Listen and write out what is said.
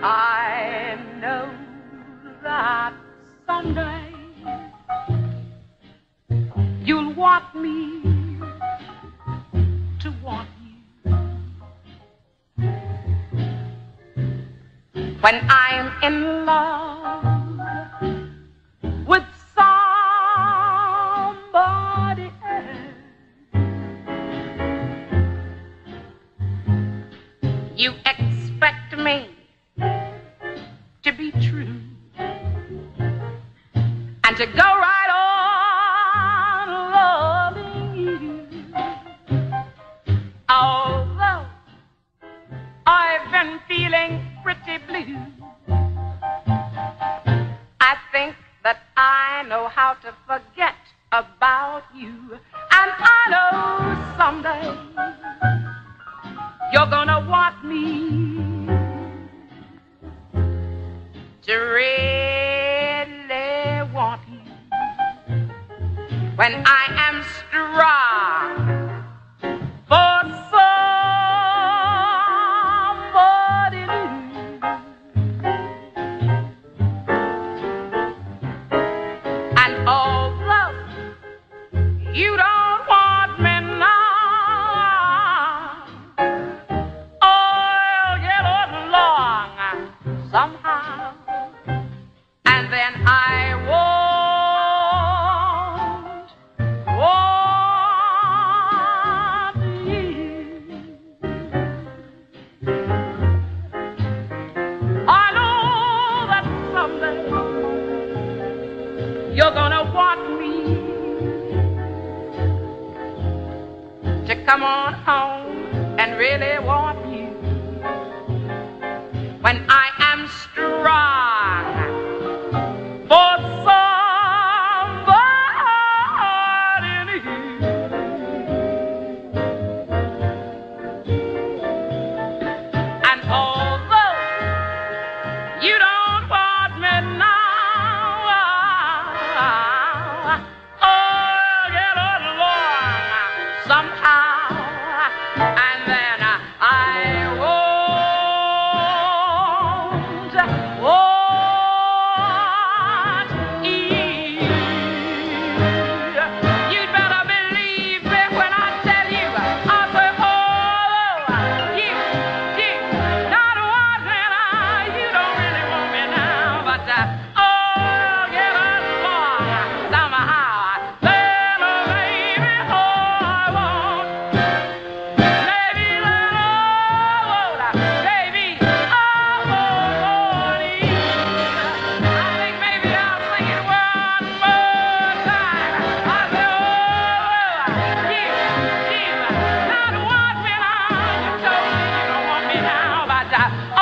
I know that someday you'll want me to want you. When I'm in love with somebody else, you expect me to be true and to go right on loving you. Although I've been feeling pretty blue, I think that I know how to forget about you. And I know someday you're gonna want me to really want you. When I am strong for somebody new. And although you don't want me now, I'll get along somehow. And then I won't want you. I know that someday you're gonna want me to come on home and really want you. When I am strong for somebody new. And although you don't want me now, I'll get along somehow. And then I won't want you. You'd better believe me when I tell you, I say, oh, you not want me now. You don't really want me now, but oh, get along somehow. Then, baby, oh, I won't. Baby, then, oh, baby, I won't want you. I think maybe I'll sing it one more time. I say, oh, you not want me now. You told me you don't want me now, but